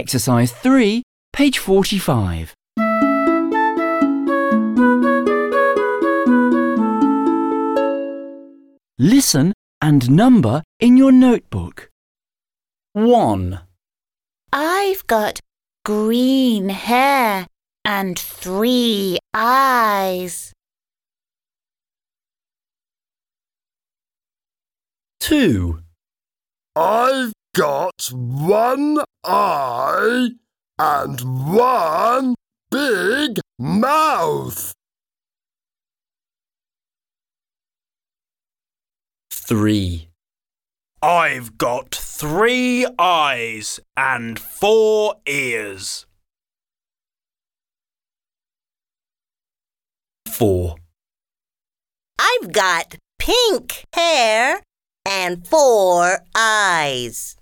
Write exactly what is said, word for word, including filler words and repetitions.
Exercise three, page forty-five. Listen and number in your notebook. One, I've got green hair and three eyes. two, I've got one eye and one big mouth. three, I've got three eyes and four ears. four, I've got pink hair and four eyes.